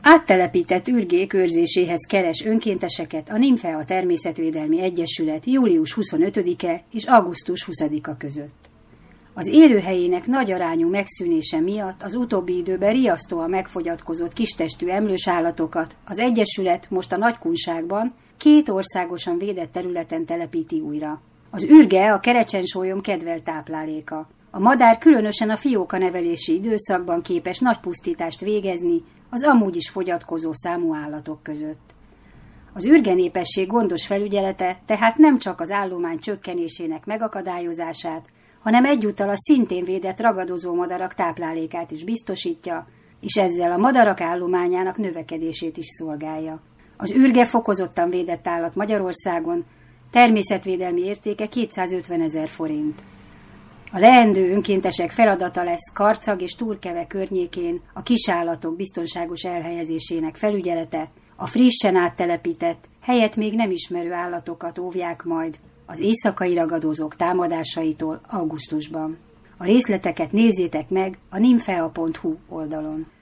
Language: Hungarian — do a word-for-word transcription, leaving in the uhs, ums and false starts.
Áttelepített ürgék őrzéséhez keres önkénteseket a Nimfea Természetvédelmi Egyesület július huszonötödike és augusztus huszadika között. Az élőhelyének nagy arányú megszűnése miatt az utóbbi időben riasztóan megfogyatkozott kistestű emlős állatokat az Egyesület most a Nagykunságban két országosan védett területen telepíti újra. Az ürge a kerecsensólyom kedvelt tápláléka. A madár különösen a fiókanevelési időszakban képes nagy pusztítást végezni az amúgy is fogyatkozó számú állatok között. Az ürgenépesség gondos felügyelete tehát nem csak az állomány csökkenésének megakadályozását, hanem egyúttal a szintén védett ragadozó madarak táplálékát is biztosítja, és ezzel a madarak állományának növekedését is szolgálja. Az ürge fokozottan védett állat Magyarországon, természetvédelmi értéke kétszázötvenezer forint. A leendő önkéntesek feladata lesz Karcag és Turkeve környékén a kisállatok biztonságos elhelyezésének felügyelete, a frissen áttelepített, helyet még nem ismerő állatokat óvják majd az éjszakai ragadozók támadásaitól augusztusban. A részleteket nézzétek meg a nimfea pont hu oldalon.